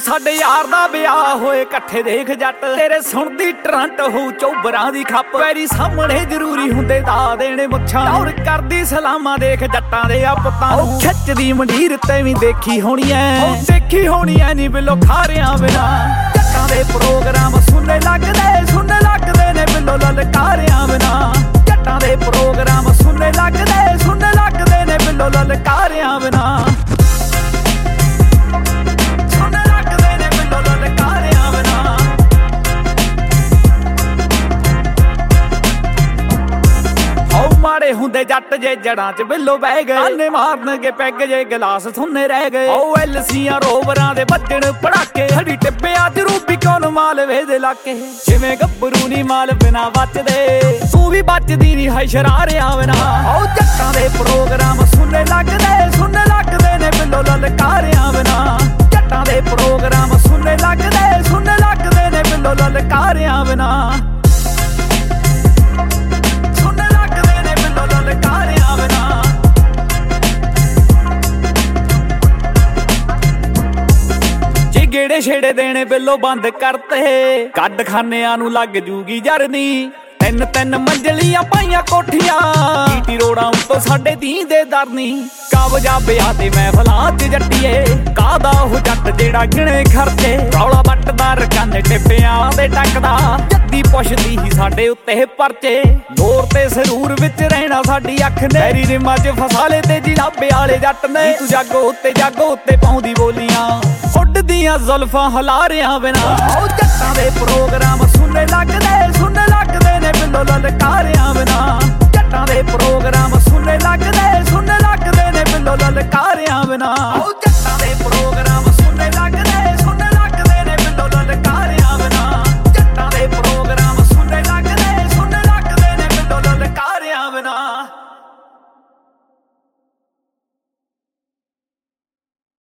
ਸਾਡੇ ਯਾਰ ਦਾ ਵਿਆਹ ਹੋਏ ਇਕੱਠੇ ਦੇਖ ਜੱਟ ਤੇਰੇ ਸੁਣਦੀ ਟਰੰਟ ਹੋ ਚੋਬਰਾਂ ਦੀ ਖੱਪ ਵੈਰੀ ਸਾਹਮਣੇ ਜ਼ਰੂਰੀ ਹੁੰਦੇ ਦਾ ਦੇਣੇ ਮੁੱਛਾਂ ਔਰ ਕਰਦੀ ਸਲਾਮਾਂ ਦੇਖ ਜੱਟਾਂ ਦੇ ਆ ਪੁੱਤਾਂ ਨੂੰ ਖਿੱਚਦੀ ਮੰਡੀਰ ਤੇ ਵੀ ਦੇਖੀ ਹੋਣੀ ਐ ਨੀ ਬਿੱਲੋ ਖਾਰਿਆਂ ਬਿਨਾ ਜੱਟਾਂ ਦੇ ਪ੍ਰੋਗਰਾਮ ਸੁਣਨੇ ਲੱਗਦੇ ਨੇ ਬਿੱਲੋ ਲਲਕਾਰਿਆਂ ਬਿਨਾ ਜੱਟਾਂ ਦੇ ਪ੍ਰੋਗਰਾਮ ਸੁਣਨੇ ਲੱਗਦੇ ਨੇ ਬਿੱਲੋ ਲਲਕਾਰਿਆਂ ਬਿਨਾ ਮਾੜੇ ਹੁੰਦੇ ਜੱਟ ਜੇ ਜੜਾਂ 'ਚ ਬਿੱਲੋ ਬਹਿ ਗਏ ਆਨੇ ਮਾਰਨਗੇ ਪੈਗ ਜੇ ਗਲਾਸ ਸੁੰਨੇ ਰਹਿ ਗਏ ਓ ਐਲਸੀਆਂ ਰੋਵਰਾਂ ਦੇ ਵੱਜਣ ਪੜਾਕੇ ਹੜੀ ਟਿੱਪਿਆ ਜਰੂਬੀ ਕੌਣ ਮਾਲਵੇ ਦੇ ਲਾਕੇ ਜਿਵੇਂ ਗੱਭਰੂ ਨੀ ਮਾਲ ਬਿਨਾ ਬਚਦੇ ਤੂੰ ਵੀ ਬਚਦੀ ਨੀ ਹੈ ਸ਼ਰਾਰਿਆਂ ਬਿਨਾ ਓ ਜੱਟਾਂ ਦੇ ਪ੍ਰੋਗਰਾਮ ਸੁਣਨੇ ਲੱਗਦੇ ਨੇ ਬਿੱਲੋ ਲਲਕਾਰਿਆਂ ਬਿਨਾ ਜੱਟਾਂ ਦੇ ਪ੍ਰੋਗਰਾਮ ਸੁਣਨੇ ਲੱਗਦੇ ਨੇ ਬਿੱਲੋ ਲਲਕਾਰਿਆਂ ਬਿਨਾ ਗੇੜੇ ਛੇੜੇ ਦੇਣੇ ਬਿੱਲੋ ਬੰਦ ਕਰਤੇ ਕੱਢ ਖਾਨਿਆਂ ਨੂੰ ਲੱਗ ਜੂਗੀ ਜਰਨੀ ਤਿੰਨ ਮੰਜ਼ਲੀਆਂ ਪਾਈਆਂ ਕੋਠੀਆਂ ਟੀ ਰੋੜਾਂ ਉੱਤੋਂ ਸਾਡੇ ਦੀਂਦੇ ਦਰਨੀ ਕਾਬਜਾਬਿਆਂ ਤੇ ਮਹਿਫਲਾਂ 'ਚ ਜੱਟੀਏ ਕਾਹਦਾ ਉਹ ਜੱਟ ਜਿਹੜਾ ਗਿਣੇ ਖਰਚੇ ਰੌਲਾ ਵੱਟਦਾ ਰਕਾਨੇ ਟਿੱਪਿਆਂ ਦੇ ਟੱਕਦਾ ਜੱਦੀ ਪੁੱਛਦੀ ਹੀ ਸਾਡੇ ਉੱਤੇ ਪਰਚੇ ਦੌਰ ਤੇ ਸਰੂਰ ਵਿੱਚ ਰਹਿਣਾ ਸਾਡੀ ਅੱਖ ਨੇ ਮੇਰੀ ਰਿਮਾਂ 'ਚ ਫਸਾਲੇ ਤੇ ਜਨਾਬੇ ਵਾਲੇ ਜੱਟ ਨੇ ਤੂੰ ਜਾਗੋ ਉੱਤੇ ਪਾਉਂਦੀ ਬੋਲੀਆਂ ਉੱਡਦੀਆਂ ਜ਼ੁਲਫਾਂ ਹਲਾਰਿਆਂ ਬਿਨਾ ਓ ਜੱਟਾਂ ਦੇ ਪ੍ਰੋਗਰਾਮ ਸੁਣਨੇ ਲੱਗਦੇ ਨੇ ਬਿੱਲੋ ਲਲਕਾਰਿਆਂ ਬਿਨਾ ਜੱਟਾਂ ਦੇ ਪ੍ਰੋਗਰਾਮ ਸੁਣਨੇ ਲੱਗਦੇ ਨੇ ਬਿੱਲੋ ਲਲਕਾਰਿਆਂ ਬਿਨਾ